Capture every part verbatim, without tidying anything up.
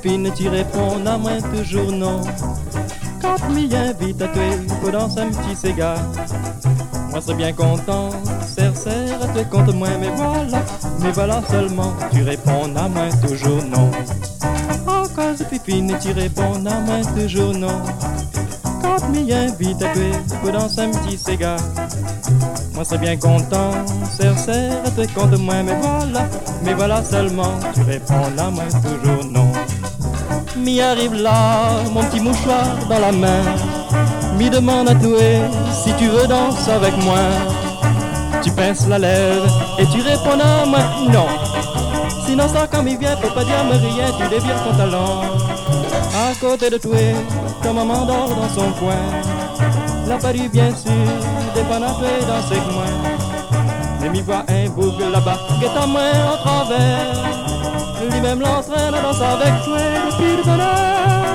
pipine, tu réponds à moi toujours non. Quand m'y invite à toi pour danser un petit cigare, moi serais bien content, serre, serre, à toi contre moi, mais voilà, mais voilà seulement, tu réponds à moi toujours non. En cause de pipine, tu réponds à moi toujours non. Quand m'y invite à toi pour danser un petit cigare, moi serais bien content, serre, serre, à toi contre moi, mais voilà, mais voilà seulement, tu réponds à moi toujours non. M'y arrive là, mon petit mouchoir dans la main, m'y demande à toi si tu veux danser avec moi. Tu pinces la lèvre et tu réponds à moi non. Sinon ça quand il vient, faut pas dire me rien, tu dévires ton talent. À côté de toi, ta maman dort dans son coin. La paru bien sûr, des bonnes affaires dans ses coins. Mais m'y voit un boucle là-bas, guette à moi en travers. Lui-même l'entraîne à danser avec toi depuis le bonheur.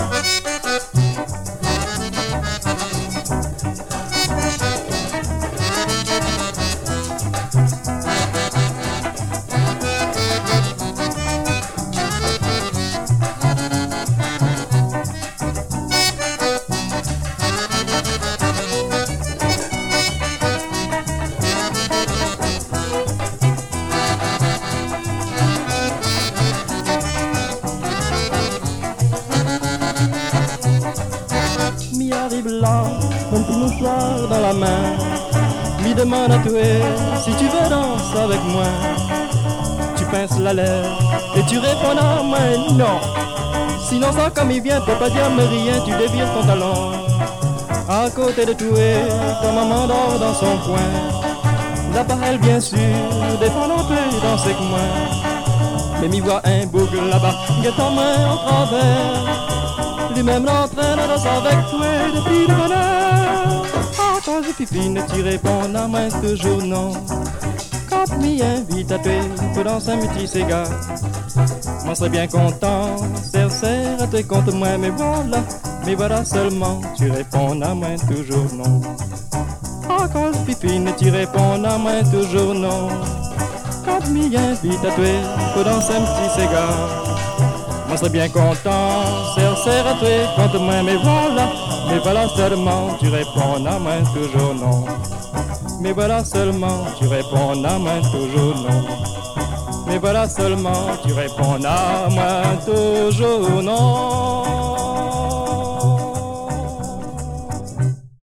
M'y arrive là, mon petit mouchoir dans la main, m'y demande à toi si tu veux danser avec moi. Tu pinces la lèvre et tu réponds à moi non. Sinon ça comme il vient, faut pas dire me rien, tu dévires ton talent. À côté de toi, ta maman dort dans son coin. Là-bas elle bien sûr, défend un peu dans ses coins. Mais m'y voit un boucle là-bas, guette en main en travers. Lui-même l'entraîne à danser avec toi depuis le bonheur. Ah, quand je pipine, tu réponds à moi toujours non. Quand m'y invite à toi pour danser un petit cigare, moi serais bien content, serre, serre, à toi contre moi, mais voilà, mais voilà seulement, tu réponds à moi toujours non. Ah, quand je pipine, tu réponds à moi toujours non. Quand m'y invite à toi pour danser un petit cigare, moi serais bien content, serre, serre à toi contre moi, mais voilà, mais voilà seulement, tu réponds à moi toujours non. Mais voilà seulement, tu réponds à moi toujours non. Mais voilà seulement, tu réponds à moi toujours non.